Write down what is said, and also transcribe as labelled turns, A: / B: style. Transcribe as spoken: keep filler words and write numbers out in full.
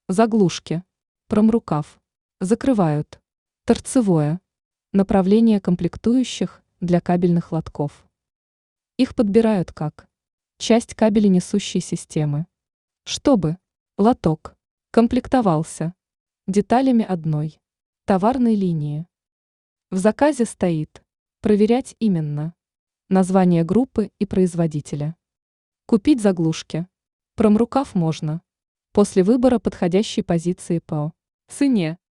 A: Заглушки. Промрукав. Закрывают. Торцевое. Направление комплектующих для кабельных лотков. Их подбирают как часть кабеленесущей системы, чтобы лоток комплектовался деталями одной товарной линии. В заказе стоит проверять именно название группы и производителя. Купить заглушки. Промрукав можно после выбора подходящей позиции по цене.